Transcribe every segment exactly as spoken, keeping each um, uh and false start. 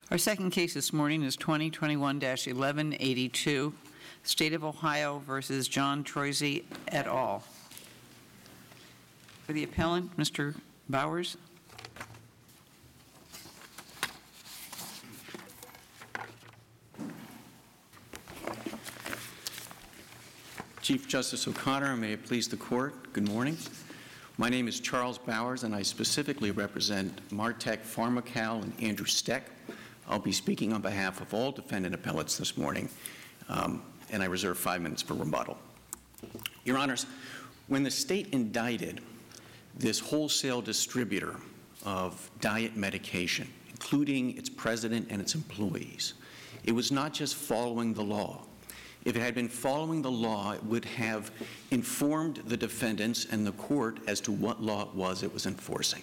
Our second case this morning is twenty twenty-one dash eleven eighty-two, State of Ohio versus John Troisi et al. For the appellant, Mister Bowers. Chief Justice O'Connor, may it please the Court, good morning. My name is Charles Bowers, and I specifically represent Martek Pharmacal and Andrew Steck. I'll be speaking on behalf of all defendant appellates this morning, um, and I reserve five minutes for rebuttal. Your Honors, when the state indicted this wholesale distributor of diet medication, including its president and its employees, it was not just following the law. If it had been following the law, it would have informed the defendants and the court as to what law it was it was enforcing.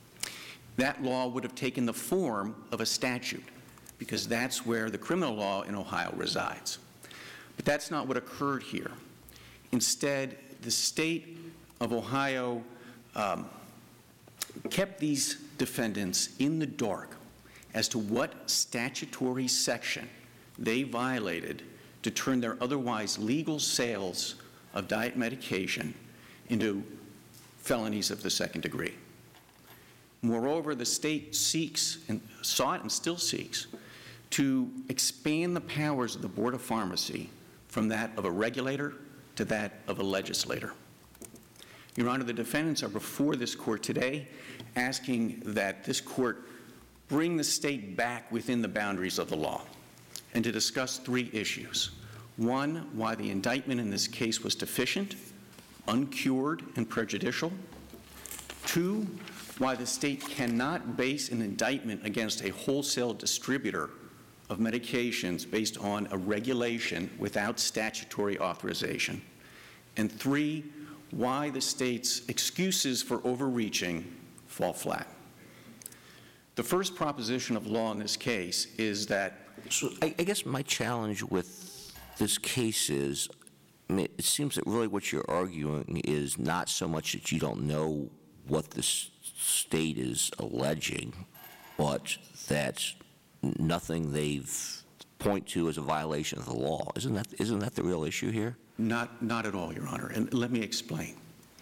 That law would have taken the form of a statute, because that's where the criminal law in Ohio resides. But that's not what occurred here. Instead, the state of Ohio um, kept these defendants in the dark as to what statutory section they violated to turn their otherwise legal sales of diet medication into felonies of the second degree. Moreover, the state seeks and sought and still seeks to expand the powers of the Board of Pharmacy from that of a regulator to that of a legislator. Your Honor, the defendants are before this court today asking that this court bring the state back within the boundaries of the law and to discuss three issues. One, why the indictment in this case was deficient, uncured, and prejudicial. Two, why the state cannot base an indictment against a wholesale distributor of medications based on a regulation without statutory authorization. And three, why the state's excuses for overreaching fall flat. The first proposition of law in this case is that... So I, I guess my challenge with this case is, I mean, it seems that really what you're arguing is not so much that you don't know what the state is alleging, but that nothing they've point to as a violation of the law. Isn't that, isn't that the real issue here? Not, not at all, Your Honor, and let me explain.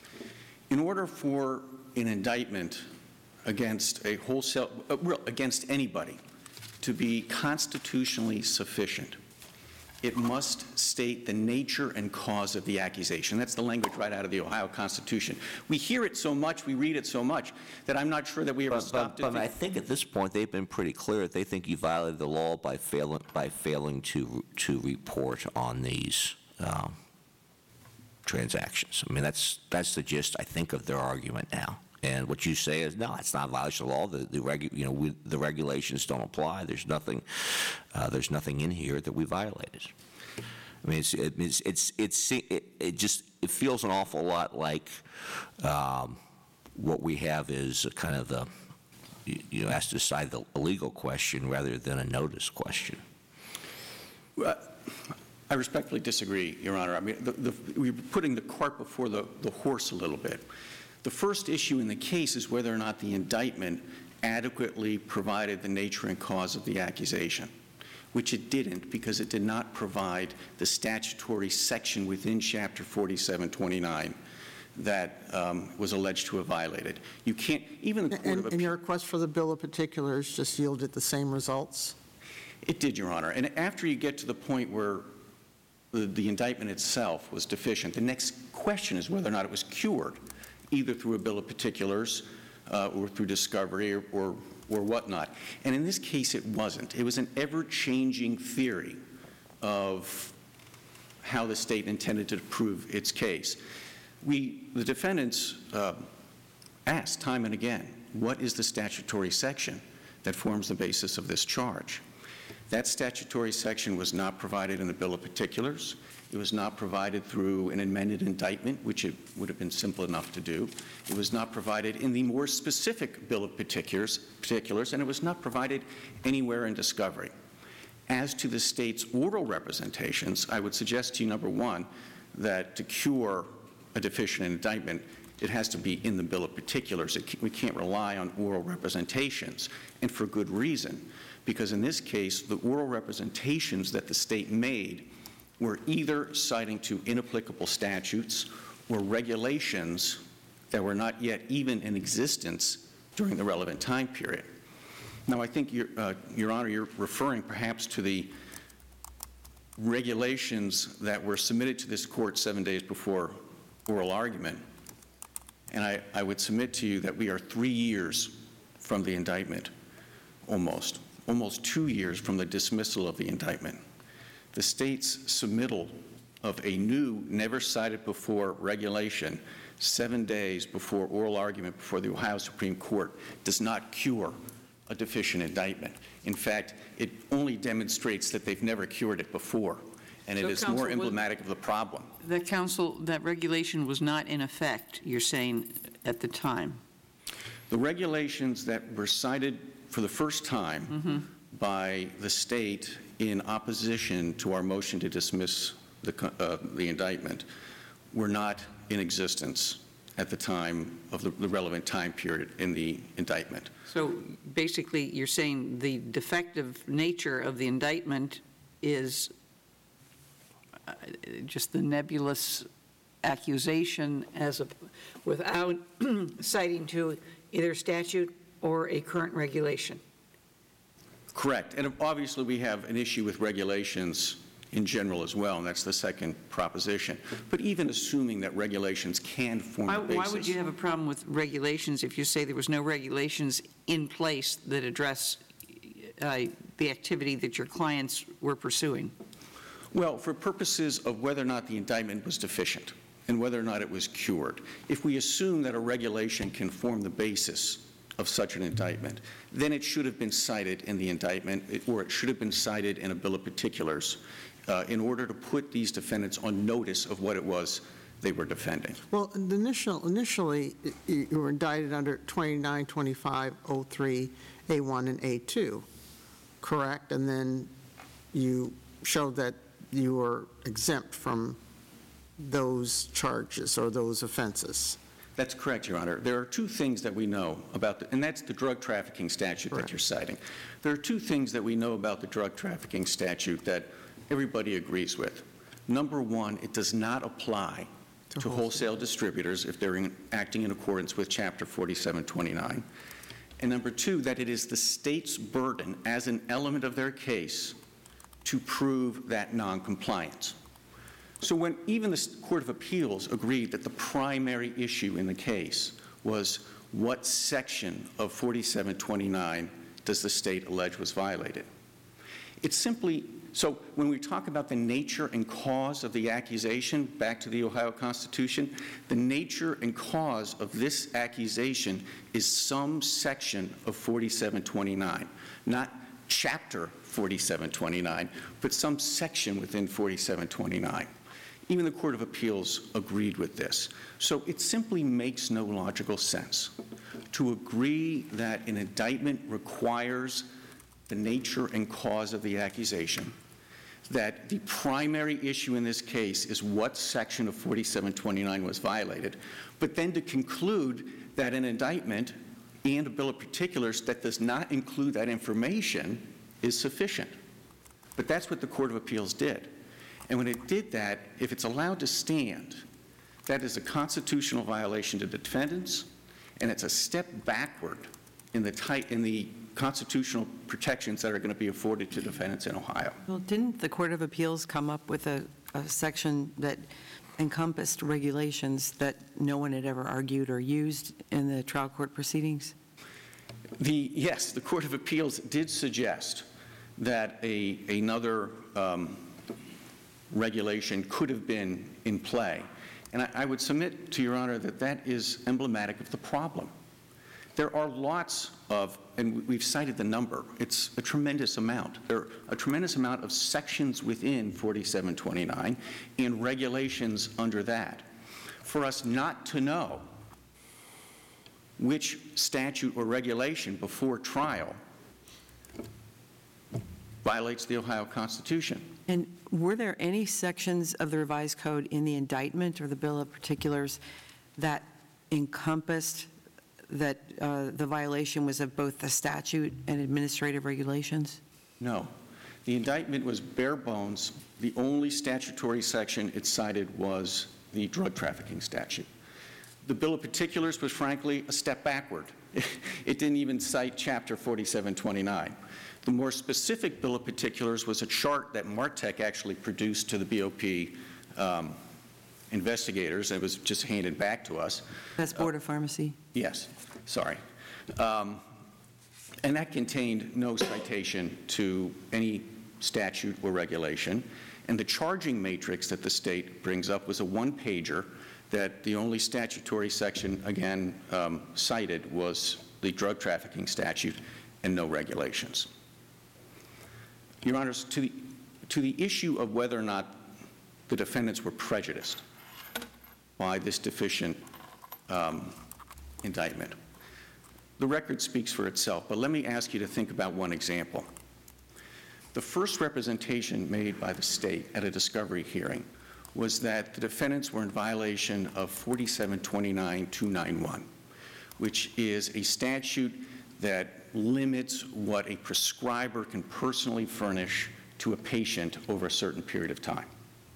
In order for an indictment against a wholesale, uh, against anybody to be constitutionally sufficient, it must state the nature and cause of the accusation. That's the language right out of the Ohio Constitution. We hear it so much, we read it so much, that I'm not sure that we ever but, stopped but, it. But I think at this point they've been pretty clear that they think you violated the law by failing, by failing to, to report on these um, transactions. I mean, that's, that's the gist, I think, of their argument now. And what you say is, no, it's not a violation of the law. The, the, regu you know, we, the regulations don't apply. There's nothing, uh, there's nothing in here that we violated. I mean, it's, it's, it's, it's it, it just it feels an awful lot like um, what we have is a kind of the, you, you know, has to decide the legal question rather than a notice question. Well, I respectfully disagree, Your Honor. I mean, the, the, we're putting the cart before the, the horse a little bit. The first issue in the case is whether or not the indictment adequately provided the nature and cause of the accusation, which it didn't because it did not provide the statutory section within Chapter forty-seven twenty-nine that um, was alleged to have violated. You can't, even the Court and, of Appeals... And your request for the bill of particulars just yielded the same results? It did, Your Honor. And after you get to the point where the, the indictment itself was deficient, the next question is whether or not it was cured, either through a bill of particulars uh, or through discovery or, or, or whatnot. And in this case, it wasn't. It was an ever-changing theory of how the state intended to prove its case. We, the defendants, uh, asked time and again, what is the statutory section that forms the basis of this charge? That statutory section was not provided in the bill of particulars. It was not provided through an amended indictment, which it would have been simple enough to do. It was not provided in the more specific bill of particulars, particulars, and it was not provided anywhere in discovery. As to the state's oral representations, I would suggest to you, number one, that to cure a deficient indictment, it has to be in the bill of particulars. It, we can't rely on oral representations, and for good reason, because in this case, the oral representations that the state made were either citing to inapplicable statutes or regulations that were not yet even in existence during the relevant time period. Now, I think, Your, uh, Your Honor, you're referring perhaps to the regulations that were submitted to this court seven days before oral argument. And I, I would submit to you that we are three years from the indictment, almost, almost two years from the dismissal of the indictment. The state's submittal of a new, never cited before regulation seven days before oral argument before the Ohio Supreme Court does not cure a deficient indictment. In fact, it only demonstrates that they've never cured it before, and it So, is Counsel, more was- emblematic of the problem. That counsel, that regulation was not in effect, you're saying, at the time? The regulations that were cited for the first time Mm-hmm. by the state in opposition to our motion to dismiss the, co- uh, the indictment were not in existence at the time of the, the relevant time period in the indictment. So basically, you're saying the defective nature of the indictment is uh, just the nebulous accusation as a, without citing to either statute or a current regulation. Correct. And obviously, we have an issue with regulations in general as well, and that's the second proposition. But even assuming that regulations can form Why, the basis. why would you have a problem with regulations if you say there was no regulations in place that address uh, the activity that your clients were pursuing? Well, for purposes of whether or not the indictment was deficient and whether or not it was cured, if we assume that a regulation can form the basis of such an indictment, then it should have been cited in the indictment, or it should have been cited in a bill of particulars uh, in order to put these defendants on notice of what it was they were defending. Well, the initial, initially, y- you were indicted under twenty-nine twenty-five oh three A one and A two, correct? And then you showed that you were exempt from those charges or those offenses. That's correct, Your Honor. There are two things that we know about, the, and that's the drug trafficking statute Correct. that you're citing. There are two things that we know about the drug trafficking statute that everybody agrees with. Number one, it does not apply To to wholesale distributors if they're in, acting in accordance with Chapter forty-seven twenty-nine. And number two, that it is the state's burden as an element of their case to prove that noncompliance. So when even the Court of Appeals agreed that the primary issue in the case was what section of forty-seven twenty-nine does the state allege was violated, it's simply, so when we talk about the nature and cause of the accusation, back to the Ohio Constitution, the nature and cause of this accusation is some section of forty-seven twenty-nine, not chapter forty-seven twenty-nine, but some section within forty-seven twenty-nine. Even the Court of Appeals agreed with this. So it simply makes no logical sense to agree that an indictment requires the nature and cause of the accusation, that the primary issue in this case is what section of forty-seven twenty-nine was violated, but then to conclude that an indictment and a bill of particulars that does not include that information is sufficient. But that's what the Court of Appeals did. And when it did that, if it's allowed to stand, that is a constitutional violation to the defendants, and it's a step backward in the type, in the constitutional protections that are going to be afforded to defendants in Ohio. Well, didn't the Court of Appeals come up with a, a section that encompassed regulations that no one had ever argued or used in the trial court proceedings? The, yes, the Court of Appeals did suggest that a, another um, regulation could have been in play. And I, I would submit to Your Honor that that is emblematic of the problem. There are lots of, and we've cited the number, it's a tremendous amount. There are a tremendous amount of sections within forty-seven twenty-nine and regulations under that. For us not to know which statute or regulation before trial violates the Ohio Constitution. And were there any sections of the revised code in the indictment or the bill of particulars that encompassed that uh, the violation was of both the statute and administrative regulations? No. The indictment was bare bones. The only statutory section it cited was the drug trafficking statute. The bill of particulars was, frankly, a step backward. It didn't even cite Chapter forty-seven twenty-nine. The more specific bill of particulars was a chart that MarTech actually produced to the B O P um, investigators. It was just handed back to us. That's Board of Pharmacy? Yes, sorry. Um, and that contained no citation to any statute or regulation. And the charging matrix that the state brings up was a one-pager that the only statutory section, again, um, cited was the drug trafficking statute and no regulations. Your Honors, to the, to the issue of whether or not the defendants were prejudiced by this deficient um, indictment, the record speaks for itself, but let me ask you to think about one example. The first representation made by the state at a discovery hearing was that the defendants were in violation of forty-seven twenty-nine two ninety-one, which is a statute that limits what a prescriber can personally furnish to a patient over a certain period of time.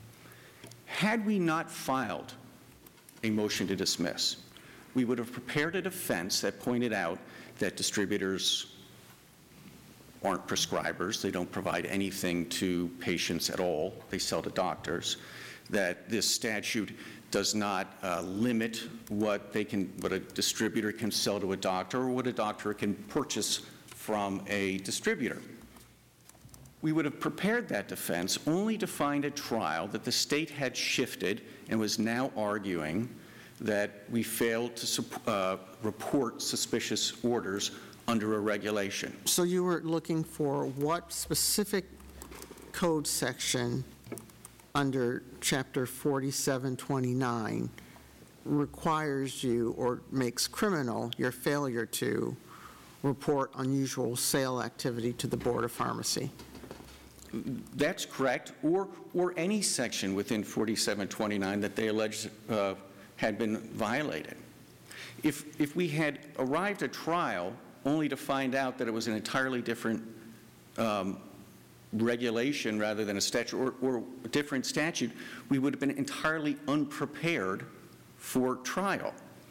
Had we not filed a motion to dismiss, we would have prepared a defense that pointed out that distributors aren't prescribers. They don't provide anything to patients at all. They sell to doctors. That this statute does not uh, limit what they can, what a distributor can sell to a doctor or what a doctor can purchase from a distributor. We would have prepared that defense only to find at trial that the state had shifted and was now arguing that we failed to uh, report suspicious orders under a regulation. So you were looking for what specific code section under Chapter forty-seven twenty-nine requires you or makes criminal your failure to report unusual sale activity to the Board of Pharmacy? That's correct, or, or any section within forty-seven twenty-nine that they alleged uh, had been violated. If, if we had arrived at trial only to find out that it was an entirely different um, regulation rather than a statute or, or a different statute, we would have been entirely unprepared for trial.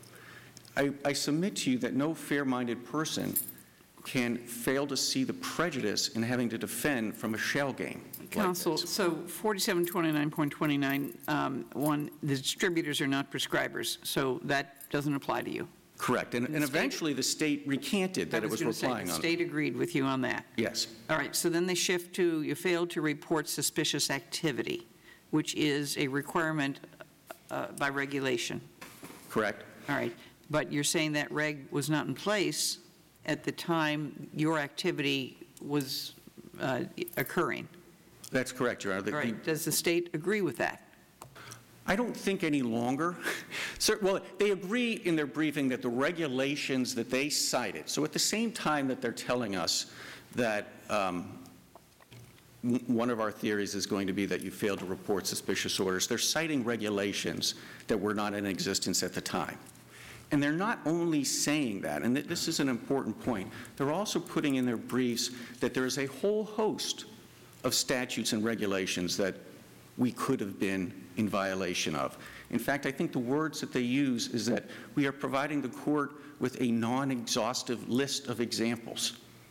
I, I submit to you that no fair-minded person can fail to see the prejudice in having to defend from a shell game. Counsel, like this. so forty-seven twenty-nine point twenty-nine, um, one, the distributors are not prescribers, so that doesn't apply to you. Correct, and, and state- eventually the state recanted that I it was gonna say, relying the on it. state agreed with you on that. Yes, All right, so then they shift to, you failed to report suspicious activity, which is a requirement uh, by regulation. correct. All right, but you're saying that reg was not in place at the time your activity was uh, occurring. That's correct, Your Honor. The- All right, does the state agree with that? I don't think any longer. Sir, well, they agree in their briefing that the regulations that they cited, so at the same time that they're telling us that um, w- one of our theories is going to be that you failed to report suspicious orders, they're citing regulations that were not in existence at the time. And they're not only saying that, and th- this is an important point, they're also putting in their briefs that there is a whole host of statutes and regulations that we could have been in violation of. In fact, I think the words that they use is that we are providing the court with a non-exhaustive list of examples.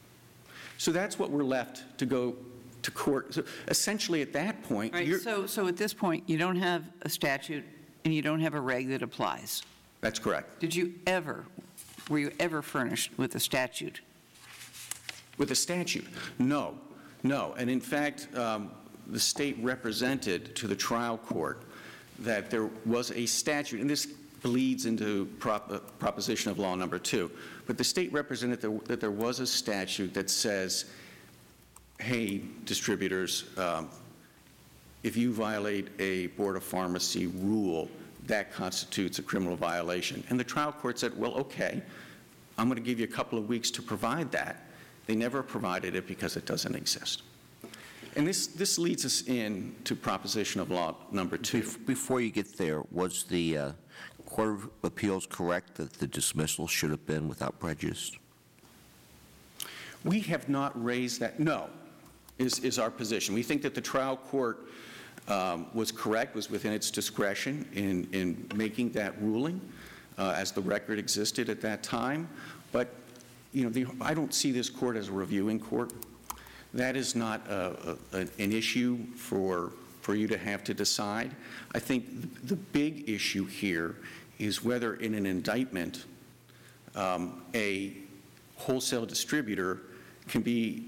So that's what we're left to go to court. So essentially, at that point, All right, you're, so, so at this point, you don't have a statute and you don't have a reg that applies. that's correct. Did you ever, were you ever furnished with a statute? With a statute, no, no. And in fact, um, the state represented to the trial court that there was a statute, and this bleeds into prop, uh, proposition of law number two, but the state represented the, that there was a statute that says, hey, distributors, um, if you violate a Board of Pharmacy rule, that constitutes a criminal violation. And the trial court said, well, okay, I'm going to give you a couple of weeks to provide that. They never provided it because it doesn't exist. And this, this leads us in to proposition of law number two. Bef- Before you get there, was the uh, Court of Appeals correct that the dismissal should have been without prejudice? We have not raised that, no, is, is our position. We think that the trial court um, was correct, was within its discretion in, in making that ruling uh, as the record existed at that time. But, you know, the, I don't see this court as a reviewing court. That is not a, a, an issue for, for you to have to decide. I think the big issue here is whether in an indictment um, a wholesale distributor can be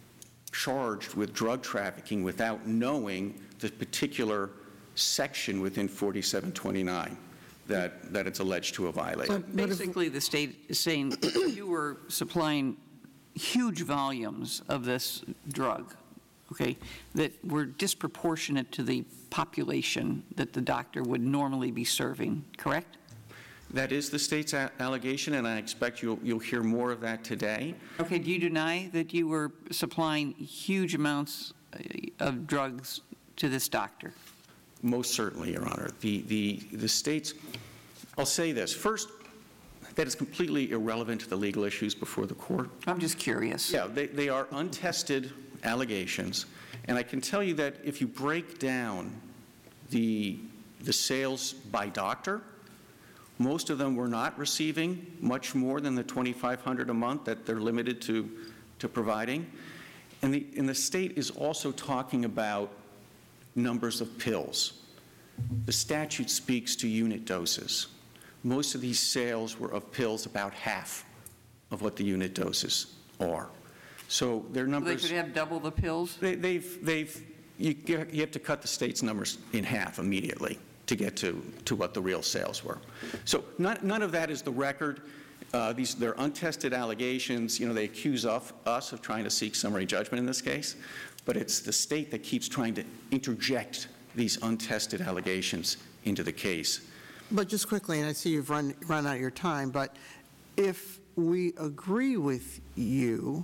charged with drug trafficking without knowing the particular section within forty-seven twenty-nine that, that it's alleged to have violated. So basically, the state is saying you were supplying huge volumes of this drug, okay, that were disproportionate to the population that the doctor would normally be serving, correct? That is the state's a- allegation, and I expect you'll, you'll hear more of that today. Okay, do you deny that you were supplying huge amounts uh, of drugs to this doctor? Most certainly, Your Honor. The, the, the state's, I'll say this. First, that is completely irrelevant to the legal issues before the court. I'm just curious. Yeah, they, they are untested allegations, and I can tell you that if you break down the, the sales by doctor, most of them were not receiving much more than the twenty-five hundred dollars a month that they're limited to, to providing. And the, and the state is also talking about numbers of pills. The statute speaks to unit doses. Most of these sales were of pills, about half of what the unit doses are. So their numbers... They could have double the pills? They, they've, they've, you, you have to cut the state's numbers in half immediately to get to, to what the real sales were. So none, none of that is the record. Uh, these, they're untested allegations. You know, they accuse of, us of trying to seek summary judgment in this case, but it's the state that keeps trying to interject these untested allegations into the case. But just quickly, and I see you've run, run out of your time, but if we agree with you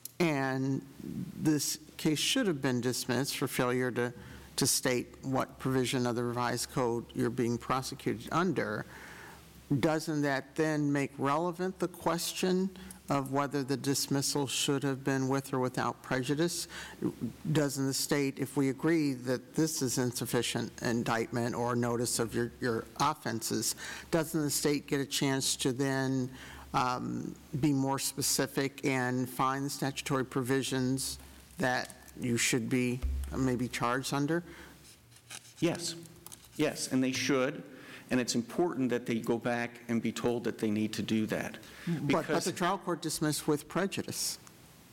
and this case should have been dismissed for failure to, to state what provision of the revised code you're being prosecuted under, doesn't that then make relevant the question of whether the dismissal should have been with or without prejudice? Doesn't the state, if we agree that this is insufficient indictment or notice of your, your offenses, doesn't the state get a chance to then um, be more specific and find the statutory provisions that you should be maybe charged under? Yes, yes, and they should. And it's important that they go back and be told that they need to do that. But, but the trial court dismissed with prejudice.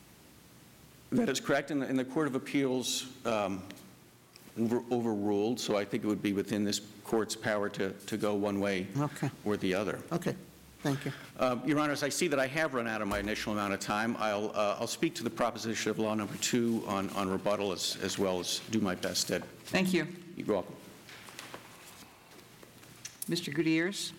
That is correct, and the, and the Court of Appeals um, over, overruled, so I think it would be within this court's power to, to go one way Okay. or the other. Okay, thank you. Uh, Your Honors, I see that I have run out of my initial amount of time. I'll, uh, I'll speak to the proposition of law number two on, on rebuttal as, as well as do my best at. Thank you. You're welcome. Mister Gutierrez?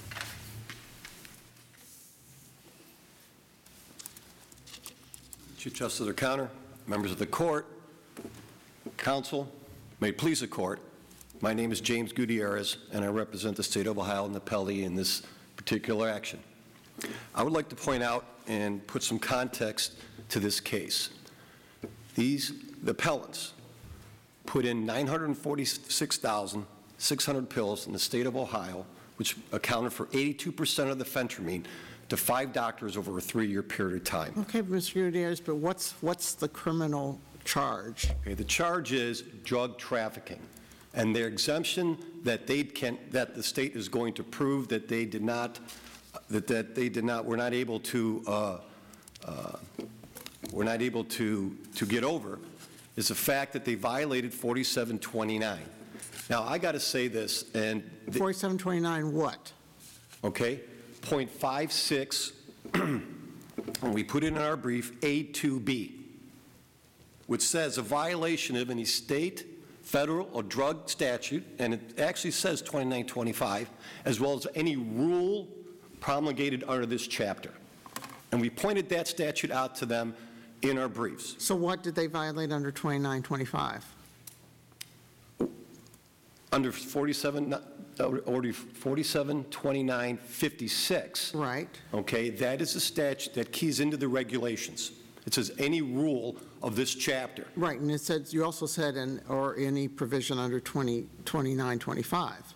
Chief Justice O'Connor, members of the court, counsel, may it please the court, my name is James Gutierrez, and I represent the state of Ohio and the appellee in this particular action. I would like to point out and put some context to this case. These, the appellants, put in nine hundred forty-six thousand six hundred pills in the state of Ohio, which accounted for eighty-two percent of the phentermine, to five doctors over a three-year period of time. Okay, Mister Gutierrez, but what's, what's the criminal charge? Okay, the charge is drug trafficking, and their exemption that they can, that the state is going to prove that they did not, that, that they did not, were not able to, uh, uh, were not able to, to get over, is the fact that they violated forty-seven twenty-nine. Now, I got to say this, and the, forty-seven twenty-nine what? okay, point five six, and we put it in our brief, A two B, which says a violation of any state, federal, or drug statute, and it actually says twenty-nine twenty-five, as well as any rule promulgated under this chapter. And we pointed that statute out to them in our briefs. So what did they violate under twenty-nine twenty-five? under forty-seven, uh, order forty-seven twenty-nine fifty-six, Right. okay, that is a statute that keys into the regulations. It says any rule of this chapter. Right, and it said, you also said, "and or any provision under twenty twenty-nine twenty-five."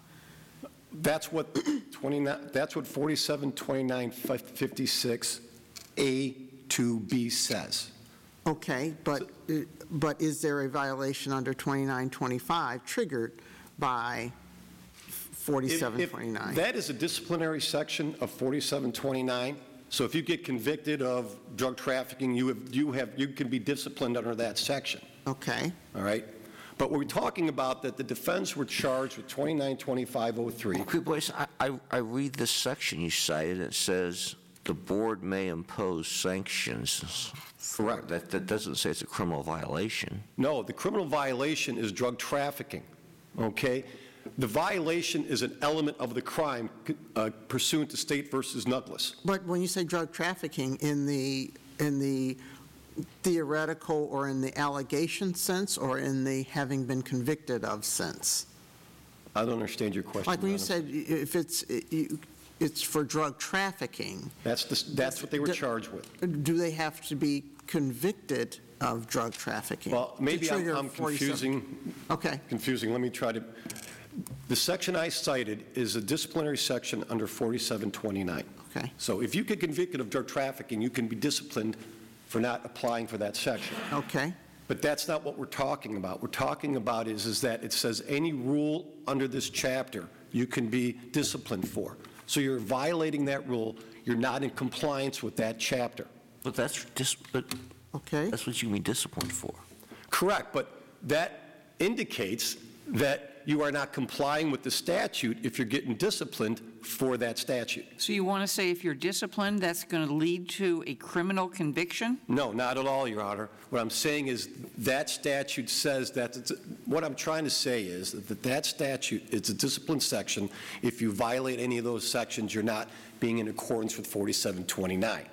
That's what twenty-nine, that's what forty-seven twenty-nine fifty-six A two B says. Okay, but, uh, but is there a violation under twenty-nine twenty-five triggered by forty-seven twenty-nine? If that is a disciplinary section of forty-seven twenty-nine, so if you get convicted of drug trafficking, you have, you have, you can be disciplined under that section, Okay, all right? But we're talking about that the defense were charged with twenty-nine twenty-five oh three. Okay, boys, I, I, I read this section you cited, it says the board may impose sanctions. Correct. That, that doesn't say it's a criminal violation. No, the criminal violation is drug trafficking, okay? The violation is an element of the crime uh, pursuant to State versus Douglas. but when you say drug trafficking in the, in the theoretical or in the allegation sense, or in the having been convicted of sense? I don't understand your question. Like when you Madam. said if it's, it's for drug trafficking, That's, the, that's what they were charged with. do they have to be convicted of drug trafficking? Well, to maybe I'm, trigger I'm forty-seven? confusing, Okay, confusing. Let me try to, the section I cited is a disciplinary section under forty-seven twenty-nine. okay, So if you get convicted of drug trafficking, you can be disciplined for not applying for that section. okay, But that's not what we're talking about. We're talking about is, is that it says any rule under this chapter you can be disciplined for. So you're violating that rule. You're not in compliance with that chapter. But that's dis, but okay. that's what you mean disciplined for. Correct, but that indicates that you are not complying with the statute if you're getting disciplined for that statute. So you want to say if you're disciplined, that's going to lead to a criminal conviction? No, not at all, Your Honor. What I'm saying is that statute says that, it's, what I'm trying to say is that that statute is a discipline section. If you violate any of those sections, you're not being in accordance with forty-seven twenty-nine.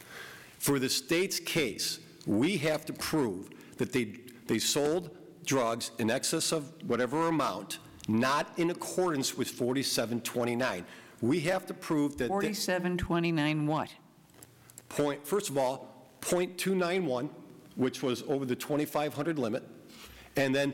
For the state's case, we have to prove that they, they sold drugs in excess of whatever amount, not in accordance with forty-seven twenty-nine. We have to prove that... forty-seven twenty-nine what? Point, first of all, point two nine one, which was over the twenty-five hundred limit, and then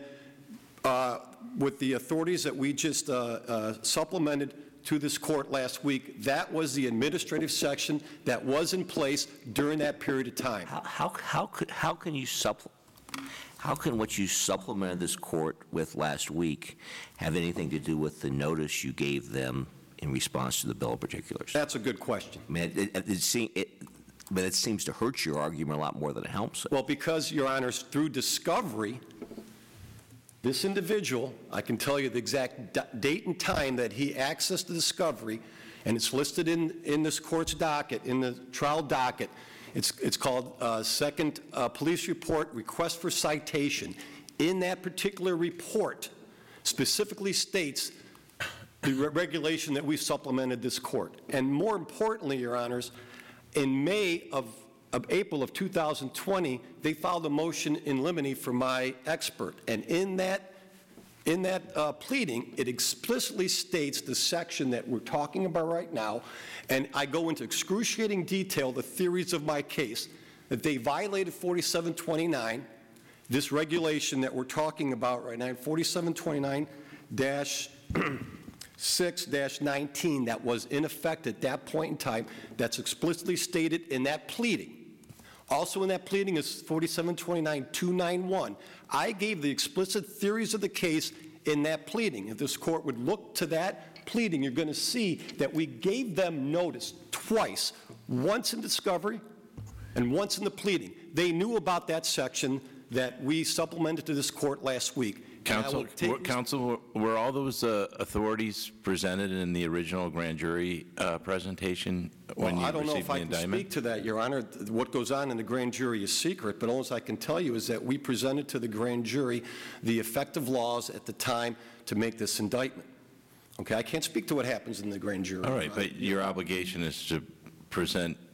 uh, with the authorities that we just uh, uh, supplemented to this court last week, that was the administrative section that was in place during that period of time. How, how, how could, how can you supple, how can what you supplemented this court with last week have anything to do with the notice you gave them in response to the bill of particulars? That's a good question. I mean, it, it, it, seem, it, but it seems to hurt your argument a lot more than it helps it. Well, because, Your Honors, through discovery, this individual, I can tell you the exact d- date and time that he accessed the discovery, and it's listed in, in this court's docket, in the trial docket. It's, it's called uh, Second uh, Police Report Request for Citation. In that particular report, specifically states the re- regulation that we supplemented this court. And more importantly, Your Honors, in May of, of April of two thousand twenty, they filed a motion in limine for my expert. And in that, in that uh, pleading, it explicitly states the section that we're talking about right now, and I go into excruciating detail the theories of my case, that they violated forty-seven twenty-nine, this regulation that we're talking about right now, forty-seven twenty-nine dash six dash nineteen, that was in effect at that point in time, that's explicitly stated in that pleading. Also in that pleading is forty-seven twenty-nine dash two ninety-one. I gave the explicit theories of the case in that pleading. If this court would look to that pleading, you're going to see that we gave them notice twice, once in discovery and once in the pleading. They knew about that section that we supplemented to this court last week. Counsel, were, counsel, were all those uh, authorities presented in the original grand jury uh, presentation when well, you I don't know received if I the can indictment? speak to that, Your Honor. What goes on in the grand jury is secret, but all I can tell you is that we presented to the grand jury the effective laws at the time to make this indictment. Okay, I can't speak to what happens in the grand jury. All right, but your obligation is to present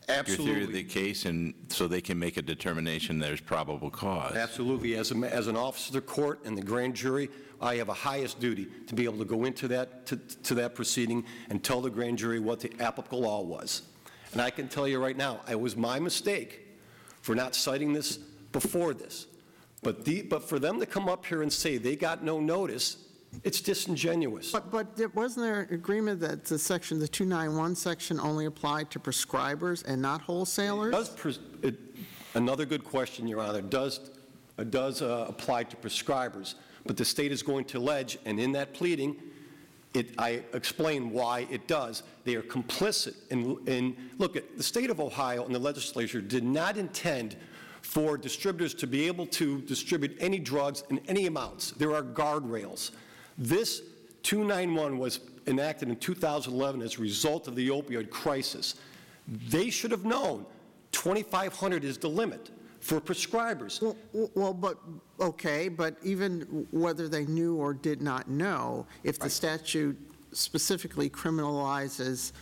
your theory of Absolutely. the case, and so they can make a determination there's probable cause. Absolutely. As, a, as an officer of the court and the grand jury, I have a highest duty to be able to go into that, to, to that proceeding and tell the grand jury what the applicable law was. And I can tell you right now, it was my mistake for not citing this before this. But, the, but for them to come up here and say they got no notice, it's disingenuous. But, but there- wasn't there an agreement that the section, the two ninety-one section only applied to prescribers and not wholesalers? Does, pres- it- another good question, Your Honor, does, uh, does uh, apply to prescribers, but the state is going to allege, and in that pleading, it, I explain why it does. They are complicit in, in, look, at the state of Ohio and the legislature did not intend for distributors to be able to distribute any drugs in any amounts. There are guardrails. This two ninety-one was enacted in two thousand eleven as a result of the opioid crisis. They should have known twenty-five hundred is the limit for prescribers. Well, well, but, okay, but even whether they knew or did not know, if the statute specifically criminalizes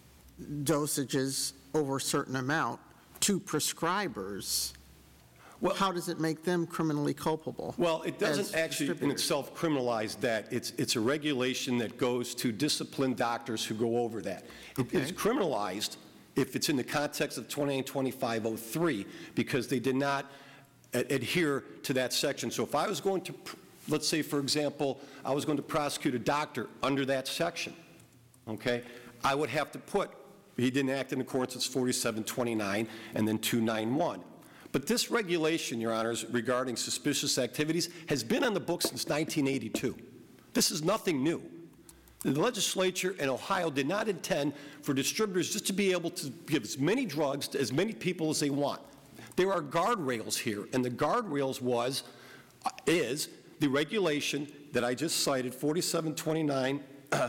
dosages over a certain amount to prescribers, Well- how does it make them criminally culpable? Well, it as doesn't actually in distributors? itself criminalize that. It's, it's a regulation that goes to disciplined doctors who go over that. It is Okay. criminalized if it's in the context of twenty-eight twenty-five oh three because they did not a- adhere to that section. So if I was going to, pr- let's say, for example, I was going to prosecute a doctor under that section, okay, I would have to put, he didn't act in accordance with forty-seven twenty-nine and then two ninety-one. But this regulation, Your Honors, regarding suspicious activities has been on the books since nineteen eighty-two. This is nothing new. The legislature in Ohio did not intend for distributors just to be able to give as many drugs to as many people as they want. There are guardrails here, and the guardrails was, uh, is the regulation that I just cited, forty-seven twenty-nine, um,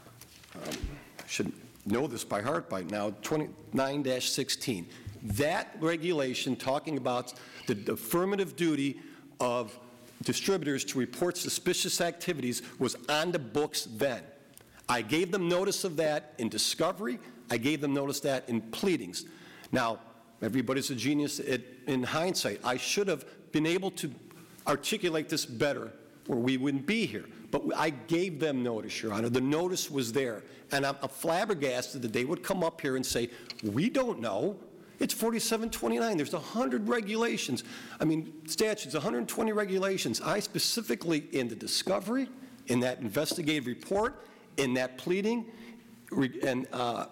I should know this by heart by now, twenty-nine dash sixteen. That regulation talking about the affirmative duty of distributors to report suspicious activities was on the books then. I gave them notice of that in discovery. I gave them notice of that in pleadings. Now, everybody's a genius at, in hindsight. I should have been able to articulate this better or we wouldn't be here. But I gave them notice, Your Honor. The notice was there. And I'm, I'm flabbergasted that they would come up here and say, we don't know. It's forty-seven twenty-nine. There's one hundred regulations. I mean, statutes, one hundred twenty regulations. I specifically, in the discovery, in that investigative report, in that pleading, re- and uh,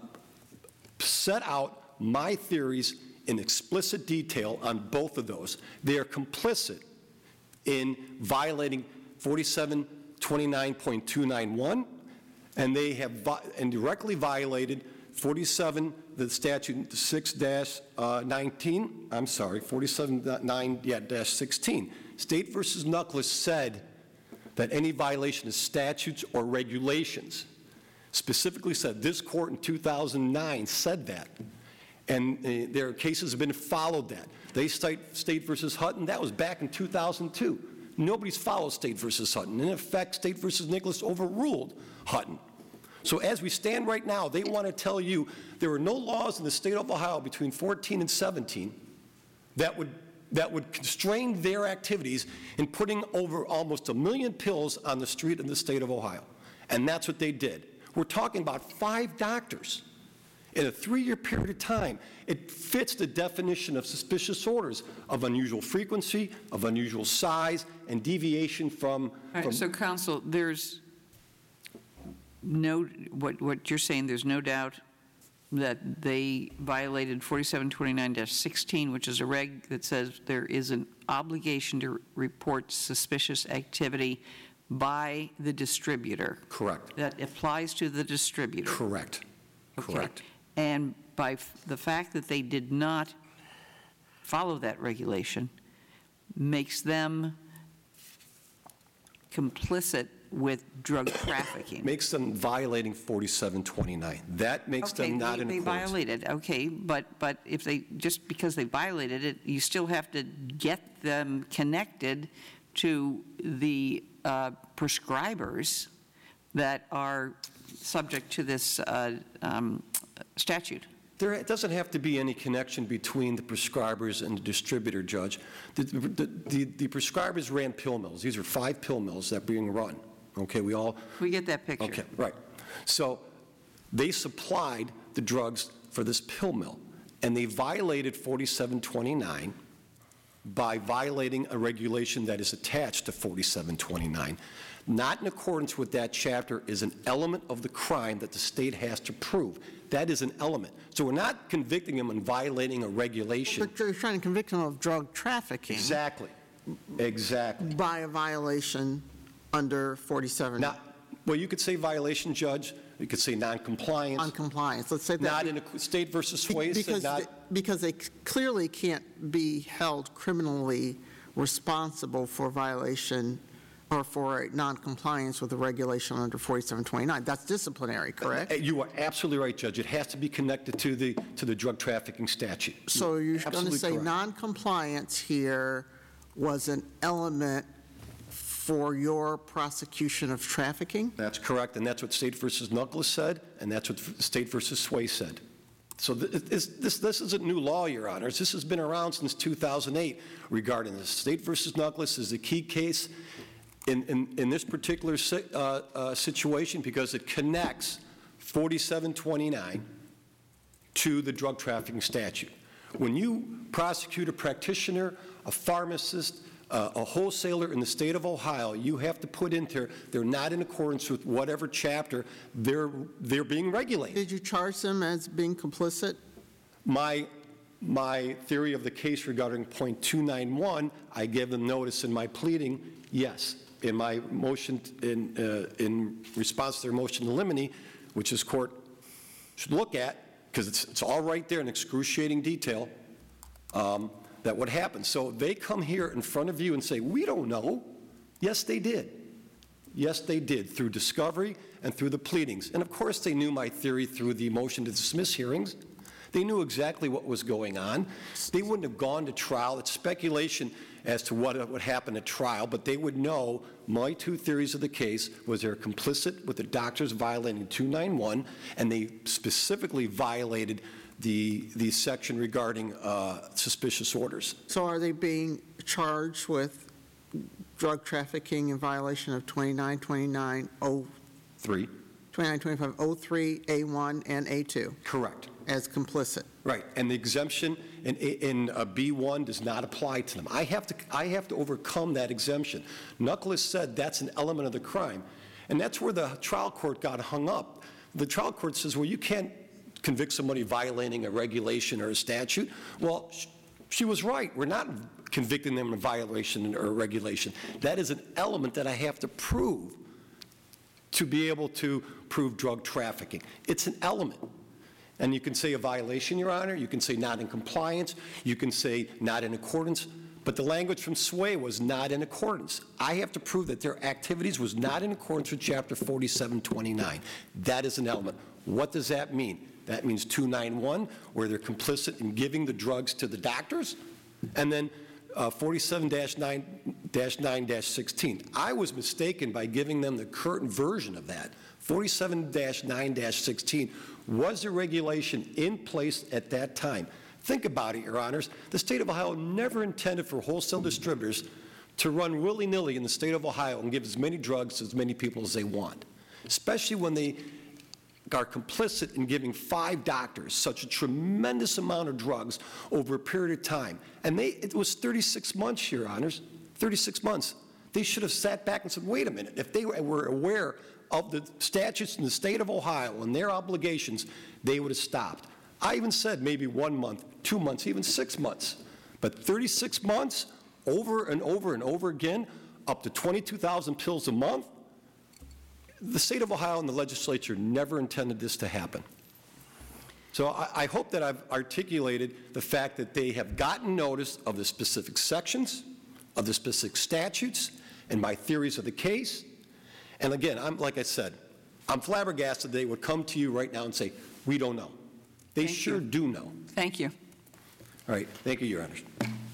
set out my theories in explicit detail on both of those. They are complicit in violating forty-seven twenty-nine point two nine one, and they have vi- and directly violated forty-seven, the statute six dash nineteen, I'm sorry, forty-seven nine yeah, dash sixteen. State versus Nuckless said that any violation of statutes or regulations, specifically said, this court in two thousand nine said that, and uh, their cases have been followed that. They cite State versus Hutton, that was back in two thousand two. Nobody's followed State versus Hutton. In effect, State versus Nicholas overruled Hutton. So as we stand right now, they want to tell you there are no laws in the state of Ohio between fourteen and seventeen that would that would constrain their activities in putting over almost a million pills on the street in the state of Ohio. And that's what they did. We're talking about five doctors in a three-year period of time. It fits the definition of suspicious orders of unusual frequency, of unusual size, and deviation from... All right, from so counsel, there's no, what, what you're saying, there's no doubt that they violated forty-seven twenty-nine dash sixteen, which is a reg that says there is an obligation to report suspicious activity by the distributor. Correct. That applies to the distributor. Correct. Okay. Correct. And by f- the fact that they did not follow that regulation makes them complicit with drug trafficking. Makes them violating forty-seven twenty-nine. That makes Okay, them not they- in they accordance. violated, okay, but, but if they, just because they violated it, you still have to get them connected to the uh, prescribers that are subject to this uh, um, statute. There doesn't have to be any connection between the prescribers and the distributor, Judge. The, the, the, the prescribers ran pill mills. These are five pill mills that are being run. Okay, we all, We get that picture. okay, right. So they supplied the drugs for this pill mill, and they violated forty-seven twenty-nine by violating a regulation that is attached to forty-seven twenty-nine. Not in accordance with that chapter is an element of the crime that the state has to prove. That is an element. So we're not convicting him in violating a regulation. But you're trying to convict him of drug trafficking. Exactly. Exactly. By a violation under forty-seven. Not, well, you could say violation, Judge. You could say noncompliance. Non-compliance. Let's say that. Not in a State versus Be- Sway said Because, not. th- because they clearly can't be held criminally responsible for violation or for a non-compliance with a regulation under forty-seven twenty-nine. That's disciplinary, correct? Uh, You are absolutely right, Judge. It has to be connected to the, to the drug trafficking statute. So you're going to Absolutely say correct. non-compliance here was an element for your prosecution of trafficking? That's correct, and that's what State versus Knuckles said, and that's what State versus Sway said. So th- this, this, this isn't new law, Your Honors. This has been around since two thousand eight regarding this. State versus Knuckles is the key case in, in, in this particular si- uh, uh, situation because it connects forty-seven twenty-nine to the drug trafficking statute. When you prosecute a practitioner, a pharmacist, uh, a wholesaler in the state of Ohio, you have to put in there, they're not in accordance with whatever chapter they're, they're being regulated. Did you charge them as being complicit? My, my theory of the case regarding point two nine one, I gave them notice in my pleading, yes. In my motion, in, uh, in response to their motion to limine, which this court should look at, because it's, it's all right there in excruciating detail, um, that what happened. So they come here in front of you and say, we don't know. Yes, they did. Yes, they did, through discovery and through the pleadings. And of course, they knew my theory through the motion to dismiss hearings. They knew exactly what was going on. They wouldn't have gone to trial. It's speculation as to what would happen at trial, but they would know my two theories of the case was they're complicit with the doctors violating two ninety-one, and they specifically violated the, the section regarding uh, suspicious orders. So are they being charged with drug trafficking in violation of twenty-nine twenty-nine oh Three. twenty-nine twenty-five oh three A one and A two Correct. as complicit? Right, and the exemption in, in uh, B one does not apply to them. I have to, I have to overcome that exemption. Knuckles said that's an element of the crime, and that's where the trial court got hung up. The trial court says, well, you can't convict somebody violating a regulation or a statute. Well, sh- she was right. We're not convicting them of violation or a regulation. That is an element that I have to prove to be able to prove drug trafficking. It's an element. And you can say a violation, Your Honor. You can say not in compliance. You can say not in accordance. But the language from Sway was not in accordance. I have to prove that their activities was not in accordance with Chapter forty-seven twenty-nine. That is an element. What does that mean? That means two ninety-one, where they're complicit in giving the drugs to the doctors. And then uh, forty-seven dash nine dash sixteen. I was mistaken by giving them the current version of that. forty-seven dash nine dash sixteen was the regulation in place at that time. Think about it, Your Honors. The state of Ohio never intended for wholesale distributors to run willy-nilly in the state of Ohio and give as many drugs to as many people as they want, especially when they are complicit in giving five doctors such a tremendous amount of drugs over a period of time. And they, it was thirty-six months, Your Honors, thirty-six months. They should have sat back and said, wait a minute, if they were aware of the statutes in the state of Ohio and their obligations, they would have stopped. I even said maybe one month, two months, even six months. But thirty-six months, over and over and over again, up to twenty-two thousand pills a month, the state of Ohio and the legislature never intended this to happen. So I, I hope that I've articulated the fact that they have gotten notice of the specific sections, of the specific statutes, and my theories of the case. And again, I'm, like I said, I'm flabbergasted they would come to you right now and say, we don't know. They Thank sure you. do know. Thank you. All right, thank you, Your Honor.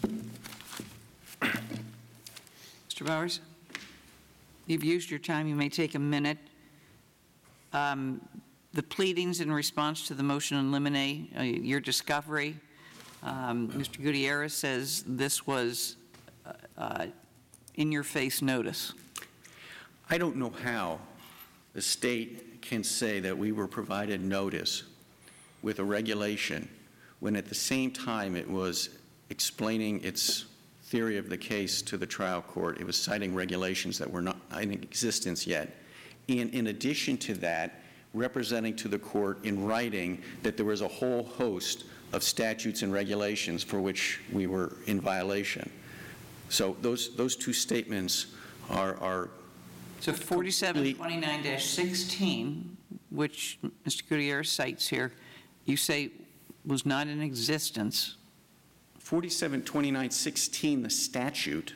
Mister Bowers? You've used your time. You may take a minute. Um, the pleadings in response to the motion in limine, uh, your discovery, um, Mister Gutierrez says this was uh, uh, in-your-face notice. I don't know how the state can say that we were provided notice with a regulation when at the same time it was explaining its theory of the case to the trial court. It was citing regulations that were not in existence yet. And in addition to that, representing to the court in writing that there was a whole host of statutes and regulations for which we were in violation. So those, those two statements are, are So forty-seven twenty-nine dash sixteen, which Mister Gutierrez cites here, you say was not in existence. forty-seven twenty-nine sixteen, the statute,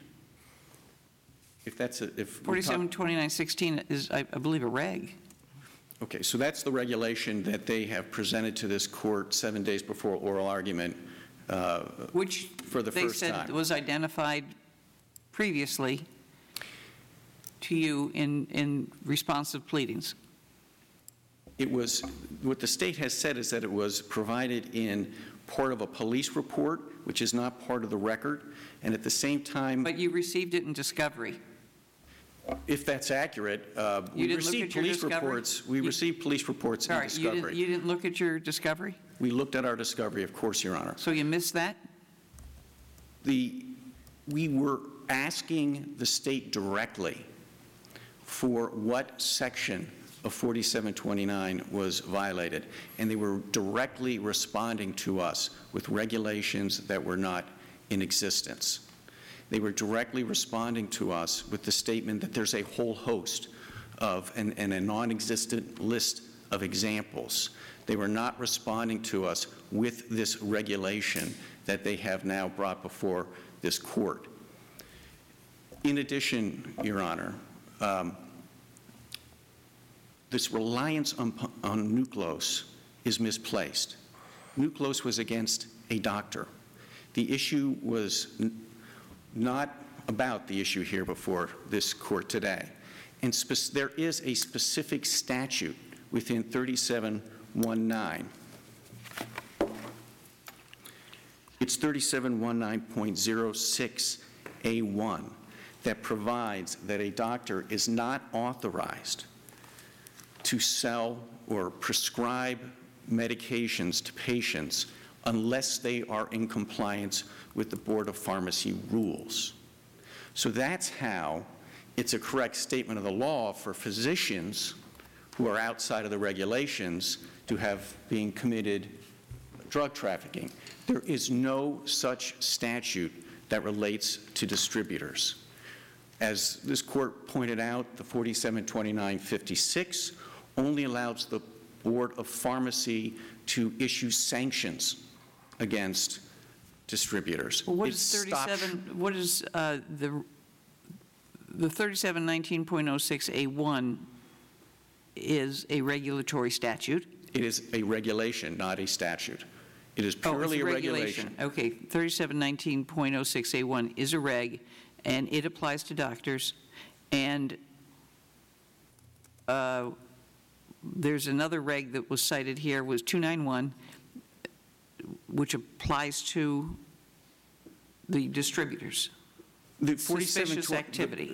if that's a, if. we're talk- forty-seven twenty-nine sixteen is, I I believe, a reg. Okay, so that's the regulation that they have presented to this court seven days before oral argument uh, Which for the they first said time. was identified previously to you in, in responsive pleadings. It was, what the state has said is that it was provided in part of a police report, which is not part of the record, and at the same time, But you received it in discovery. if that's accurate, uh, You we didn't look received at your police discovery? reports. We You- received police reports in Sorry, you didn't, discovery. you didn't look at your discovery? We looked at our discovery, of course, Your Honor. So you missed that? The, we were asking the state directly for what section of forty-seven twenty-nine was violated, and they were directly responding to us with regulations that were not in existence. They were directly responding to us with the statement that there's a whole host of, and, and a non-existent list of examples. They were not responding to us with this regulation that they have now brought before this court. In addition, Your Honor, um, this reliance on, on Nuclos is misplaced. Nuclos was against a doctor. The issue was n- not about the issue here before this court today. And spe- there is a specific statute within thirty-seven nineteen. It's thirty-seven nineteen point oh six A one that provides that a doctor is not authorized to sell or prescribe medications to patients unless they are in compliance with the Board of Pharmacy rules. So that's how it's a correct statement of the law for physicians who are outside of the regulations to have been committed drug trafficking. There is no such statute that relates to distributors. As this court pointed out, the forty-seven twenty-nine fifty-six only allows the Board of Pharmacy to issue sanctions against distributors. Well, what It is stops- thirty-seven, what is uh, the, the thirty-seven nineteen point oh six A one is a regulatory statute? It is a regulation, not a statute. It is Oh, it's purely a regulation. Okay, thirty-seven nineteen point oh six A one is a reg, and it applies to doctors. And uh, there's another reg that was cited here, was two ninety-one, which applies to the distributors. The forty-seven Suspicious twen- activity.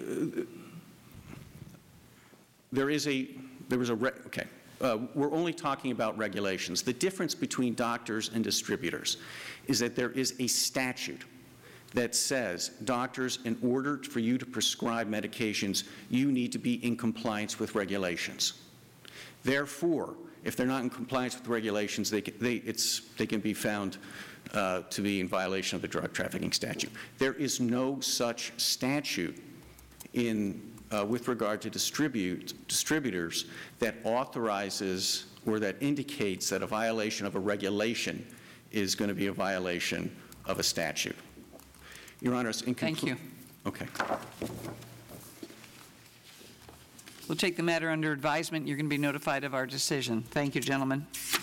There is a, there was a, re- okay. Uh, We're only talking about regulations. The difference between doctors and distributors is that there is a statute that says, doctors, in order for you to prescribe medications, you need to be in compliance with regulations. Therefore, if they're not in compliance with regulations, they can, they, it's, they can be found uh, to be in violation of the drug trafficking statute. There is no such statute in, uh, with regard to distribute, distributors that authorizes or that indicates that a violation of a regulation is going to be a violation of a statute. Your Honor, in conclusion. Thank you. Okay. We'll take the matter under advisement. You're going to be notified of our decision. Thank you, gentlemen.